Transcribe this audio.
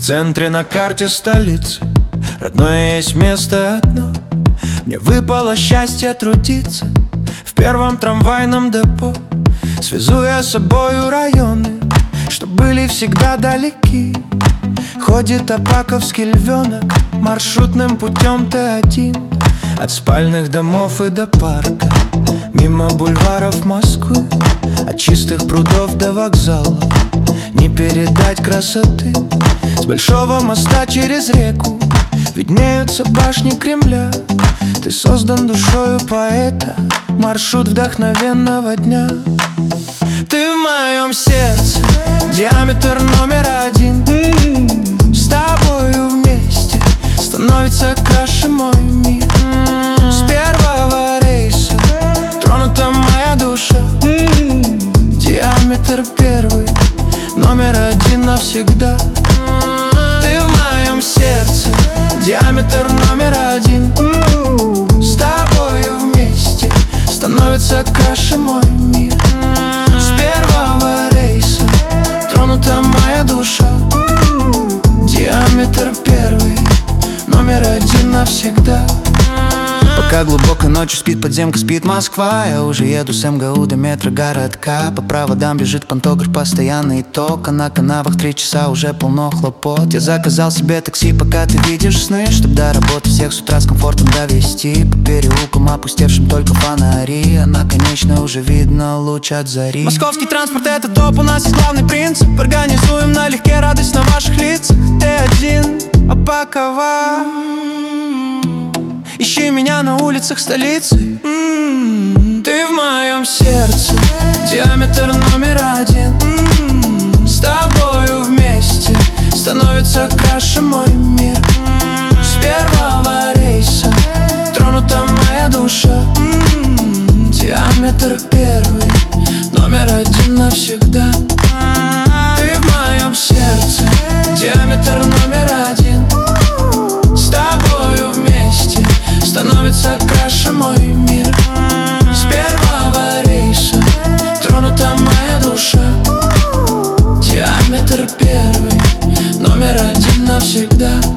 центре на карте столицы родное есть место одно. Мне выпало счастье трудиться в первом трамвайном депо. Связу я с собою районы, что были всегда далеки. Ходит апаковский львенок маршрутным путем Т1, от спальных домов и до парка, мимо бульваров Москвы, от чистых прудов до вокзала. Не передать красоты. С большого моста через реку виднеются башни Кремля. Ты создан душою поэта, маршрут вдохновенного дня. Ты в моем сердце, диаметр номер один. С тобою вместе становится краше мой мир. С первого рейса тронута моя душа. Диаметр первый, номер один навсегда. Ты в моем сердце, диаметр номер один. С тобою вместе становится краше мой мир. С первого рейса тронута моя душа. Диаметр первый, номер один навсегда. Пока глубокой ночью спит подземка, спит Москва, я уже еду с МГУ до метро городка. По проводам бежит пантограф, постоянный ток, а на канавах 3 часа уже полно хлопот. Я заказал себе такси, пока ты видишь сны, чтоб до работы всех с утра с комфортом довести. По переулкам опустевшим только фонари, а на конечной уже видно луч от зари. Московский транспорт — это топ, у нас есть главный принцип. Организуем налегке радость на ваших лицах. Т1, Апакова, ищи меня на улицах столицы. Ты в моем сердце, диаметр номер один. С тобою вместе становится краше мой мир. С первого рейса тронута моя душа. Диаметр первый, номер один навсегда. Ты в моем сердце, диаметр номер один. С тобою вместе становится краше мой мир. С первого рейса тронута моя душа. Диаметр первый, номер один навсегда.